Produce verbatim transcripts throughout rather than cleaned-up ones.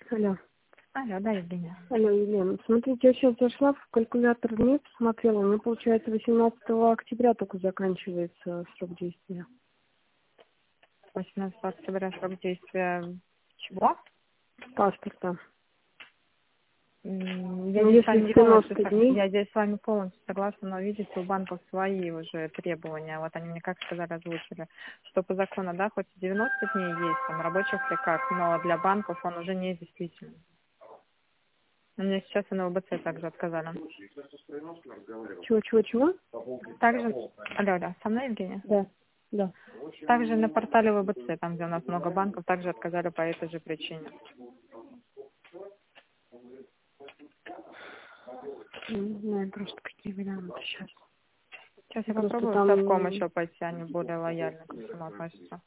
Алло. Алло, да, Евгения. Алло, Елена. Смотрите, я сейчас зашла в калькулятор вниз, посмотрела. У меня, получается, восемнадцатого октября только заканчивается срок действия. восемнадцатого октября срок действия чего? Паспорта. М, Я Ну, здесь с если вами полностью, девяносто сог- дней, я здесь с вами полностью согласна, но видите, у банков свои уже требования. Вот они мне как сказали, озвучили, что по закону, да, хоть и девяносто дней есть, там, рабочих ли как, но для банков он уже не действительный. Мне сейчас и на ВБЦ также отказали. чего, чего, чего? Также, алло, алло, со мной, Евгения? Да, да. Также на портале ВБЦ, там, где у нас много банков, также отказали по этой же причине. Не знаю просто, какие варианты сейчас. Сейчас я Просто попробую в там... Совком еще пойти, они более лояльно ко всему относятся.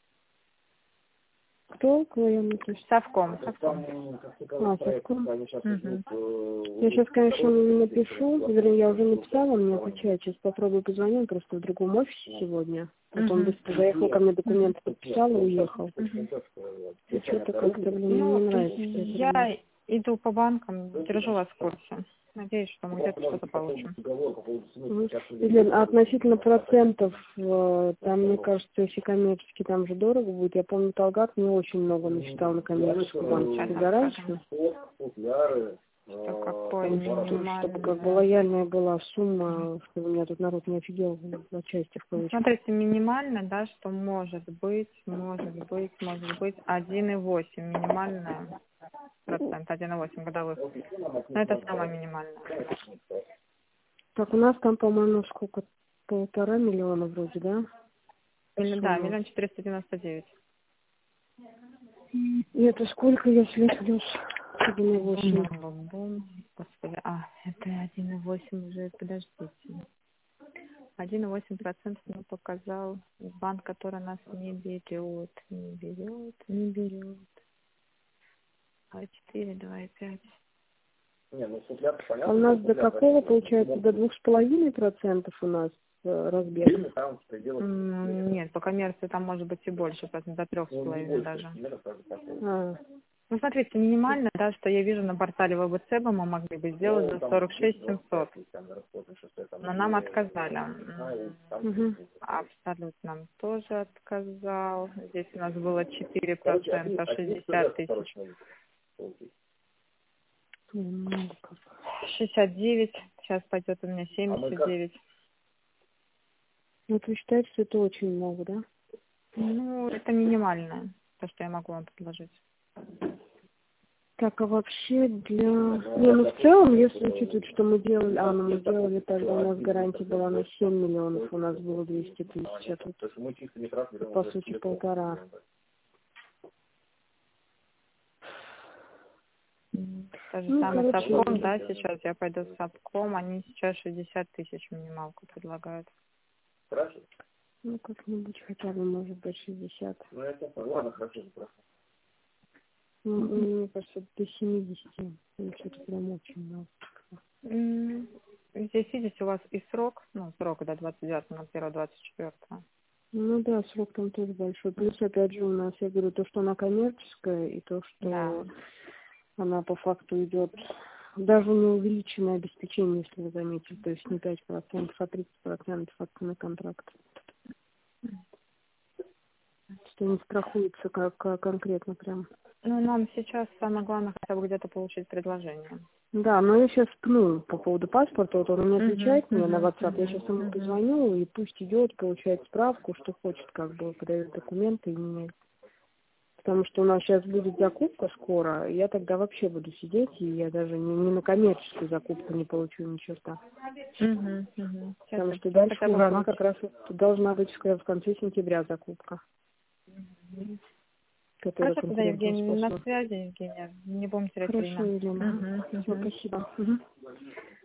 Кто к военному относится? Совком, Совком. А, Совком. Мгм. Я сейчас, конечно, напишу, вернее, я уже написала, мне отвечает, сейчас попробую позвонить, просто в другом офисе сегодня. Вот он Мгм. быстро заехал ко мне, документы подписал и уехал. Мгм. И что-то как-то, блин, мне Ну, не нравится. эта я хрень. иду по банкам, держу вас в курсе. Надеюсь, что мы где-то что-то получим. Мгм. Елена, а относительно процентов, э, там, мне кажется, если коммерческий, там же дорого будет. Я помню, Талгат мне очень много насчитал на коммерческую банковскую гарантию. Что какой Потому что, чтобы как бы минимальный... лояльная была сумма, чтобы у меня тут народ не офигел на части в Ну, кавычках. смотрите, минимально, да, что может быть, может быть, может быть один и восемь минимальная процент, один и восемь годовых. Но это самое минимальное. Так, у нас там, по-моему, сколько? Полтора миллиона вроде, да? Или, да, Сумма. миллион четыреста девяносто девять. И это сколько, если плюс один и восемь? Бум-бум-бум. Господи, а, это один и восемь уже, подождите. один и восемь процентов мне показал банк, который нас не берет, не берет, не берет. два и четыре, два и пять. А у нас до какого, получается, до двух с половиной процентов у нас э, разбег? М, Нет, по коммерции там может быть и больше, поэтому до трех с половиной даже. А, Ну, смотрите, минимально, да, что я вижу на портале ВБЦ, бы мы могли бы сделать за сорок шесть семьсот. Но нам отказали. М, угу. Абсолют нам тоже отказал. Здесь у нас было четыре процента, шестьдесят тысяч. Много как. шестьдесят девять, сейчас пойдет у меня семьдесят девять. Вот вы считаете, что это очень много, да? Ну, это минимальное, то, что я могу вам предложить. Так, а вообще для... Не, ну в целом, если учитывать, что мы делали... А, ну мы делали тогда, у нас гарантия была на семь миллионов, у нас было двести тысяч, а тут, по сути, полтора. М, То же Ну, самое с короче, Совком, да, сейчас я пойду с Совком, они сейчас шестьдесят тысяч минималку предлагают. ну как-нибудь хотя бы, может быть, шестьдесят. Ну, мне кажется, до семидесяти. Ну, что-то прям очень много. М, Здесь, видите, у вас и срок, ну, срок до двадцать девятого ноль первого двадцать четвёртого. Ну да, срок там тоже большой. Плюс, опять же, у нас, я говорю, то, что она коммерческая, и то, что Да. она по факту идет даже не увеличенное обеспечение, если вы заметили, то есть не пять процентов, а тридцать процентов акционный контракт. Что не страхуется как, как конкретно прям. Ну, нам сейчас самое главное хотя бы где-то получить предложение. Да, но я сейчас пну по поводу паспорта, вот он у меня Мгм, отвечает мне на мгм, WhatsApp, я мгм, сейчас ему мгм. позвоню, и пусть идет, получает справку, что хочет, как бы, подает документы и меняет. Потому что у нас сейчас будет закупка скоро, и я тогда вообще буду сидеть, и я даже ни, ни на коммерческую закупку не получу ни черта. Мгм, мгм. Сейчас Потому я что дальше хотя бы уже она получу. как раз вот должна быть в в конце сентября закупка, которая Хорошо, тогда, конкурентным Евгений, на способом. связи, Евгения. Не будем терять Хорошо, время. Елена. Мгм, Все, мгм. спасибо. Мгм.